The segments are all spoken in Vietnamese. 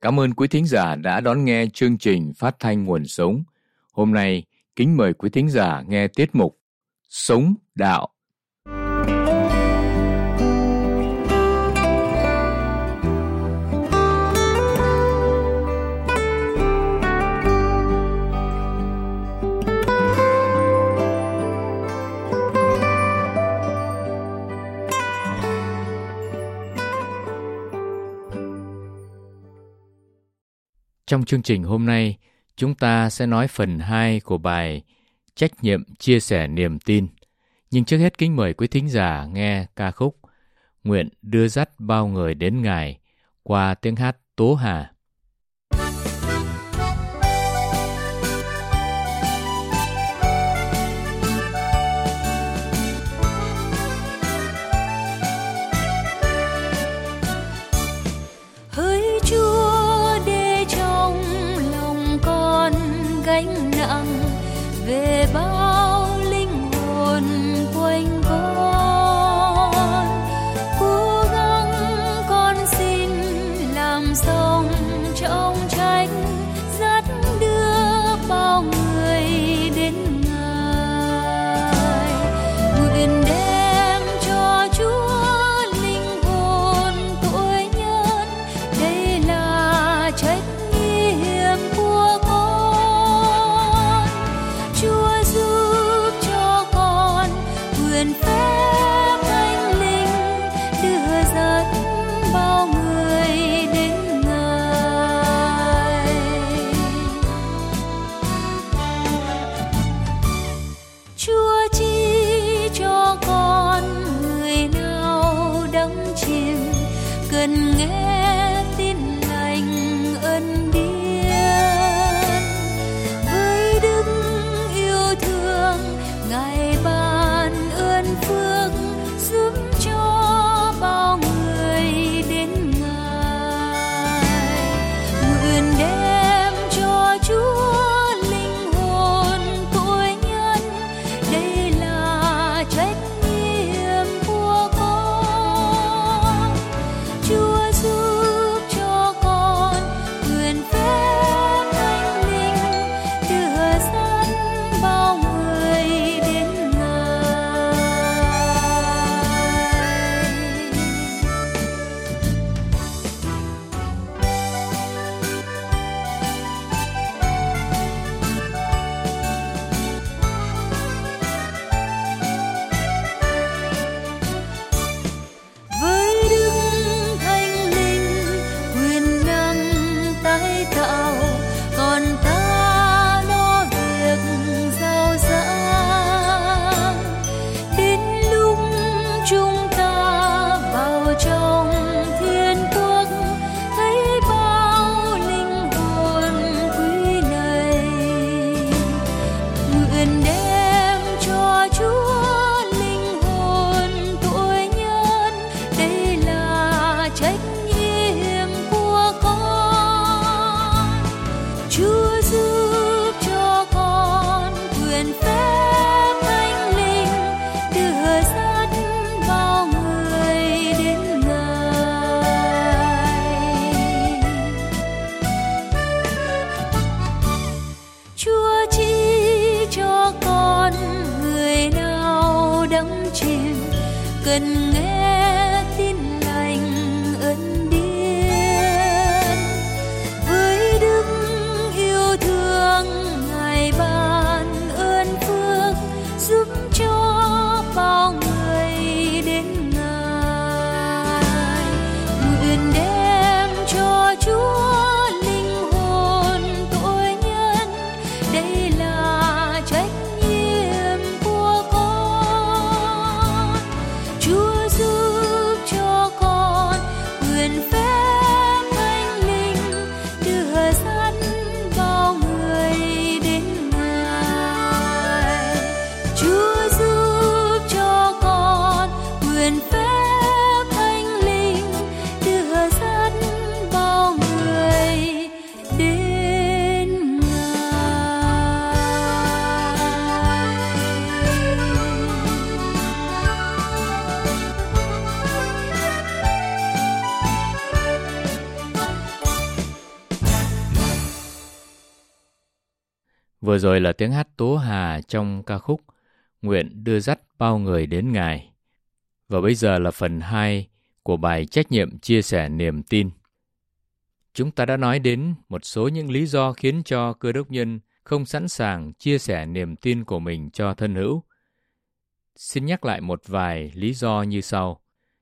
Cảm ơn quý thính giả đã đón nghe chương trình phát thanh Nguồn Sống. Hôm nay, kính mời quý thính giả nghe tiết mục Sống Đạo. Trong chương trình hôm nay, chúng ta sẽ nói phần 2 của bài Trách nhiệm chia sẻ niềm tin. Nhưng trước hết kính mời quý thính giả nghe ca khúc Nguyện đưa dắt bao người đến Ngài qua tiếng hát Tố Hà. Gánh nặng về bao linh hồn quanh con, cố gắng con xin làm xong trọng trách dắt đưa bao người đến Ngài. Nguyện đem cho Chúa linh hồn tội nhân, đây là trách nhiệm của con. Chúa giúp cho con quyền phép Thánh Linh đưa dẫn bao người đến Ngài. Chúa chỉ cho con người nào đắm chìm cần nghe tin lành ân điển. Với đức yêu thương Ngài ban ơn phước giúp cho bao người đến Ngài. Nguyện đem cho Chúa linh hồn tội nhân, đây là trách nhiệm của con. Chúa giúp Vừa rồi là tiếng hát tố hà trong ca khúc Nguyện đưa dắt bao người đến Ngài. Và bây giờ là phần 2 của bài trách nhiệm chia sẻ niềm tin. Chúng ta đã nói đến một số những lý do khiến cho Cơ Đốc nhân không sẵn sàng chia sẻ niềm tin của mình cho thân hữu. Xin nhắc lại một vài lý do như sau.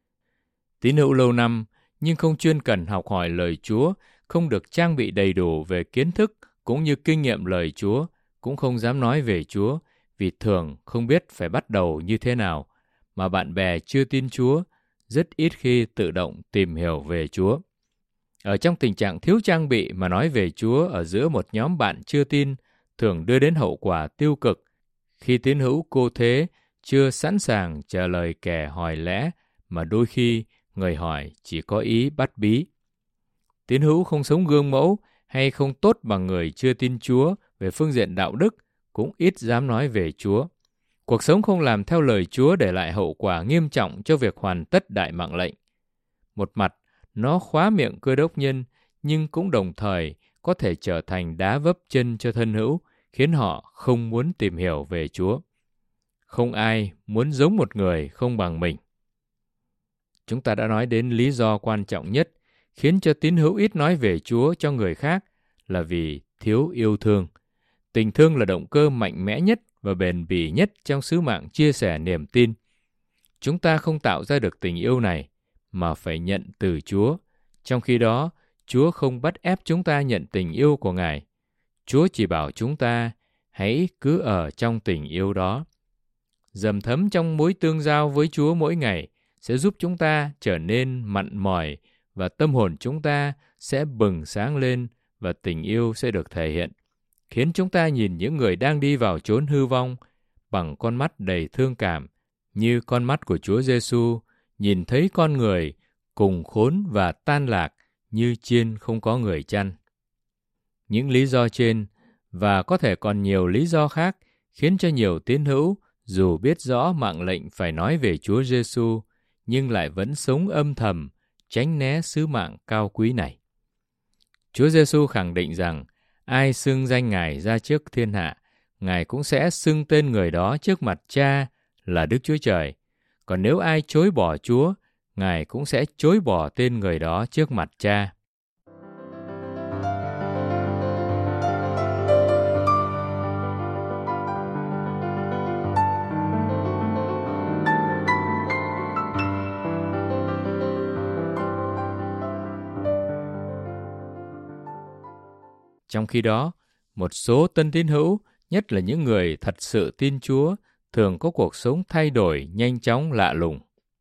Tín hữu lâu năm nhưng không chuyên cần học hỏi lời Chúa, không được trang bị đầy đủ về kiến thức cũng như kinh nghiệm lời Chúa, cũng không dám nói về Chúa vì thường không biết phải bắt đầu như thế nào, mà bạn bè chưa tin Chúa rất ít khi tự động tìm hiểu về Chúa. Ở trong tình trạng thiếu trang bị mà nói về Chúa ở giữa một nhóm bạn chưa tin thường đưa đến hậu quả tiêu cực khi tín hữu cô thế chưa sẵn sàng trả lời kẻ hỏi lẽ mà đôi khi người hỏi chỉ có ý bắt bí. Tín hữu không sống gương mẫu hay không tốt bằng người chưa tin Chúa về phương diện đạo đức cũng ít dám nói về Chúa. Cuộc sống không làm theo lời Chúa để lại hậu quả nghiêm trọng cho việc hoàn tất đại mạng lệnh. Một mặt, nó khóa miệng Cơ Đốc nhân, nhưng cũng đồng thời có thể trở thành đá vấp chân cho thân hữu, khiến họ không muốn tìm hiểu về Chúa. Không ai muốn giống một người không bằng mình. Chúng ta đã nói đến lý do quan trọng nhất khiến cho tín hữu ít nói về Chúa cho người khác là vì thiếu yêu thương. Tình thương là động cơ mạnh mẽ nhất và bền bỉ nhất trong sứ mạng chia sẻ niềm tin. Chúng ta không tạo ra được tình yêu này, mà phải nhận từ Chúa. Trong khi đó, Chúa không bắt ép chúng ta nhận tình yêu của Ngài. Chúa chỉ bảo chúng ta hãy cứ ở trong tình yêu đó. Dầm thấm trong mối tương giao với Chúa mỗi ngày sẽ giúp chúng ta trở nên mặn mòi và tâm hồn chúng ta sẽ bừng sáng lên và tình yêu sẽ được thể hiện, khiến chúng ta nhìn những người đang đi vào chốn hư vong bằng con mắt đầy thương cảm, như con mắt của Chúa Giêsu nhìn thấy con người cùng khốn và tan lạc như chiên không có người chăn. Những lý do trên, và có thể còn nhiều lý do khác, khiến cho nhiều tín hữu dù biết rõ mạng lệnh phải nói về Chúa Giêsu, nhưng lại vẫn sống âm thầm, tránh né sứ mạng cao quý này. Chúa Giêsu khẳng định rằng, ai xưng danh Ngài ra trước thiên hạ, Ngài cũng sẽ xưng tên người đó trước mặt Cha là Đức Chúa Trời. Còn nếu ai chối bỏ Chúa, Ngài cũng sẽ chối bỏ tên người đó trước mặt Cha. Trong khi đó, một số tân tín hữu, nhất là những người thật sự tin Chúa, thường có cuộc sống thay đổi nhanh chóng lạ lùng.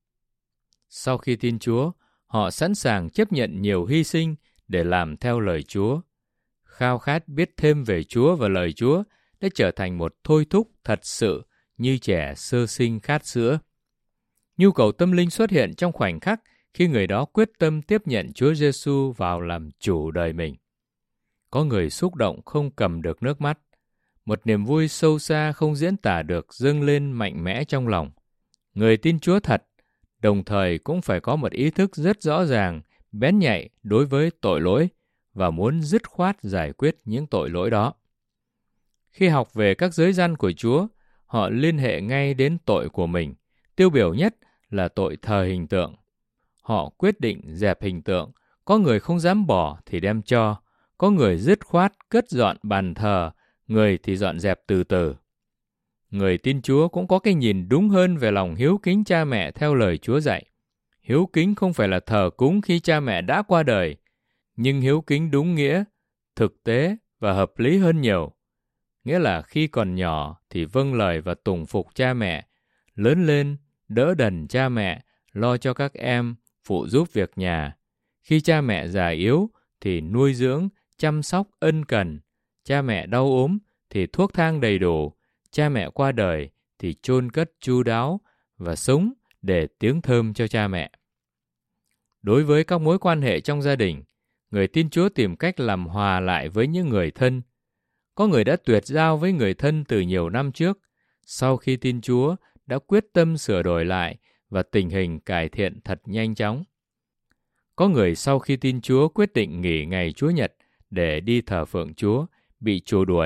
Sau khi tin Chúa, họ sẵn sàng chấp nhận nhiều hy sinh để làm theo lời Chúa. Khao khát biết thêm về Chúa và lời Chúa đã trở thành một thôi thúc thật sự như trẻ sơ sinh khát sữa. Nhu cầu tâm linh xuất hiện trong khoảnh khắc khi người đó quyết tâm tiếp nhận Chúa Giêsu vào làm chủ đời mình. Có người xúc động không cầm được nước mắt. Một niềm vui sâu xa không diễn tả được dâng lên mạnh mẽ trong lòng. Người tin Chúa thật, đồng thời cũng phải có một ý thức rất rõ ràng, bén nhạy đối với tội lỗi và muốn dứt khoát giải quyết những tội lỗi đó. Khi học về các giới răn của Chúa, họ liên hệ ngay đến tội của mình, tiêu biểu nhất là tội thờ hình tượng. Họ quyết định dẹp hình tượng, có người không dám bỏ thì đem cho, có người dứt khoát cất dọn bàn thờ, người thì dọn dẹp từ từ. Người tin Chúa cũng có cái nhìn đúng hơn về lòng hiếu kính cha mẹ theo lời Chúa dạy. Hiếu kính không phải là thờ cúng khi cha mẹ đã qua đời, nhưng hiếu kính đúng nghĩa, thực tế và hợp lý hơn nhiều. Nghĩa là khi còn nhỏ thì vâng lời và tùng phục cha mẹ, lớn lên, đỡ đần cha mẹ, lo cho các em, phụ giúp việc nhà. Khi cha mẹ già yếu thì nuôi dưỡng, chăm sóc ân cần. Cha mẹ đau ốm thì thuốc thang đầy đủ. Cha mẹ qua đời thì chôn cất chu đáo và sống để tiếng thơm cho cha mẹ. Đối với các mối quan hệ trong gia đình, người tin Chúa tìm cách làm hòa lại với những người thân. Có người đã tuyệt giao với người thân từ nhiều năm trước, sau khi tin Chúa đã quyết tâm sửa đổi lại và tình hình cải thiện thật nhanh chóng. Có người sau khi tin Chúa quyết định nghỉ ngày Chúa Nhật để đi thờ phượng Chúa, bị trù đuổi,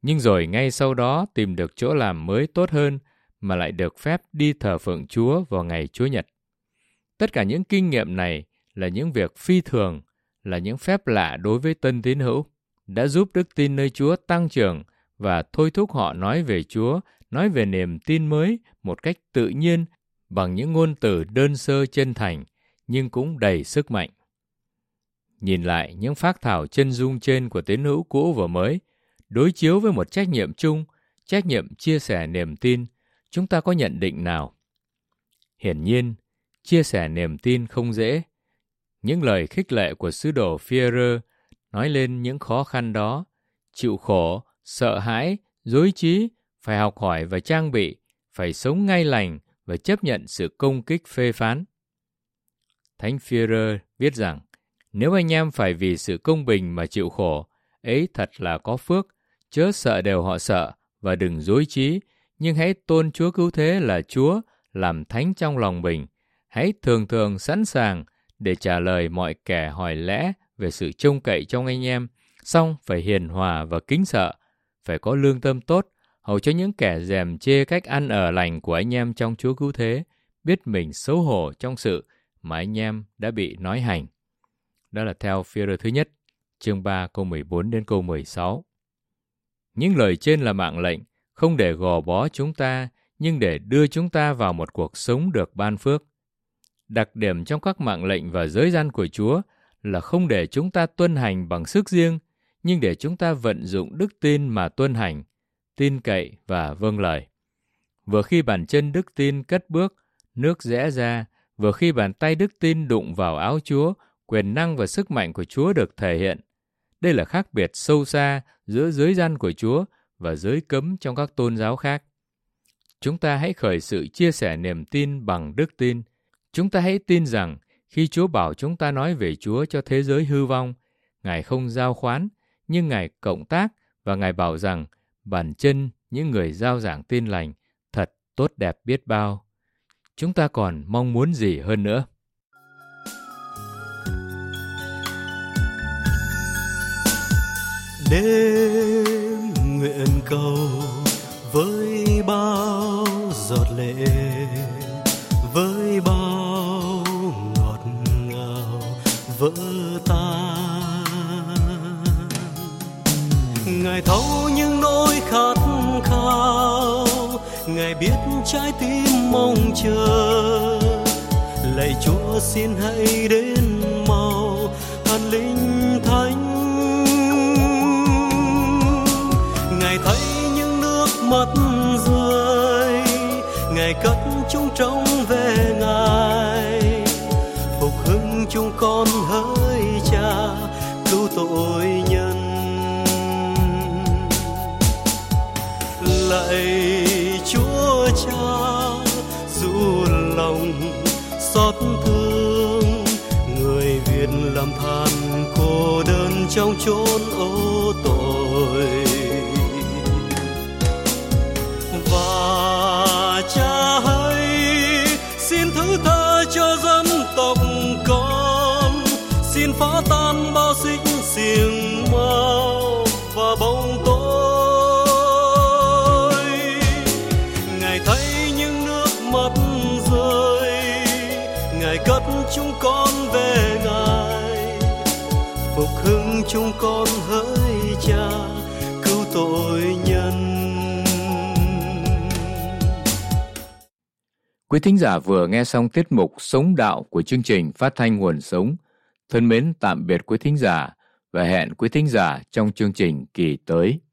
Nhưng rồi ngay sau đó tìm được chỗ làm mới tốt hơn mà lại được phép đi thờ phượng Chúa vào ngày Chúa Nhật. Tất cả những kinh nghiệm này là những việc phi thường, là những phép lạ đối với tân tín hữu, đã giúp đức tin nơi Chúa tăng trưởng và thôi thúc họ nói về Chúa, nói về niềm tin mới một cách tự nhiên bằng những ngôn từ đơn sơ chân thành, nhưng cũng đầy sức mạnh. Nhìn lại những phác thảo chân dung trên của tín hữu cũ và mới, đối chiếu với một trách nhiệm chung, trách nhiệm chia sẻ niềm tin, chúng ta có nhận định nào? Hiển nhiên, chia sẻ niềm tin không dễ. Những lời khích lệ của sứ đồ Phi-e-rơ nói lên những khó khăn đó, chịu khổ, sợ hãi, dối trí, phải học hỏi và trang bị, phải sống ngay lành và chấp nhận sự công kích phê phán. Thánh Phi-e-rơ viết rằng, nếu anh em phải vì sự công bình mà chịu khổ, ấy thật là có phước, chớ sợ đều họ sợ và đừng dối trí, nhưng hãy tôn Chúa Cứu Thế là Chúa, làm thánh trong lòng mình. Hãy thường thường sẵn sàng để trả lời mọi kẻ hỏi lẽ về sự trông cậy trong anh em, song phải hiền hòa và kính sợ, phải có lương tâm tốt, hầu cho những kẻ dèm chê cách ăn ở lành của anh em trong Chúa Cứu Thế, biết mình xấu hổ trong sự mà anh em đã bị nói hành. Đó là theo Phi-e-rơ thứ nhất, chương 3 câu 14 đến câu 16. Những lời trên là mạng lệnh, không để gò bó chúng ta, nhưng để đưa chúng ta vào một cuộc sống được ban phước. Đặc điểm trong các mạng lệnh và giới gian của Chúa là không để chúng ta tuân hành bằng sức riêng, nhưng để chúng ta vận dụng đức tin mà tuân hành, tin cậy và vâng lời. Vừa khi bàn chân đức tin cất bước, nước rẽ ra, vừa khi bàn tay đức tin đụng vào áo Chúa, quyền năng và sức mạnh của Chúa được thể hiện. Đây là khác biệt sâu xa giữa giới gian của Chúa và giới cấm trong các tôn giáo khác. Chúng ta hãy khởi sự chia sẻ niềm tin bằng đức tin. Chúng ta hãy tin rằng khi Chúa bảo chúng ta nói về Chúa cho thế giới hư vong, Ngài không giao khoán, nhưng Ngài cộng tác và Ngài bảo rằng bàn chân những người rao giảng tin lành thật tốt đẹp biết bao. Chúng ta còn mong muốn gì hơn nữa? Đêm nguyện cầu với bao giọt lệ, với bao ngọt ngào vỡ tan. Ngài thấu những nỗi khát khao, Ngài biết trái tim mong chờ. Lạy Chúa xin hãy đến mau, Hàn Linh Thánh. Ngài thấy những nước mắt rơi, Ngài cất chúng trống về Ngài, phục hưng chúng con hỡi Cha cứu tội nhân. Lạy Chúa Cha dù lòng xót thương, người Việt làm than cô đơn trong chốn ô tội. Và Cha hãy xin thứ tha cho dân tộc con, xin phá tan bao xích xiềng màu và bóng tối. Ngài thấy những nước mắt rơi, Ngài cất chúng con về Ngài, phục hưng chúng con hỡi Cha cứu tội nhân. Quý thính giả vừa nghe xong tiết mục Sống Đạo của chương trình Phát thanh Nguồn Sống. Thân mến tạm biệt quý thính giả và hẹn quý thính giả trong chương trình kỳ tới.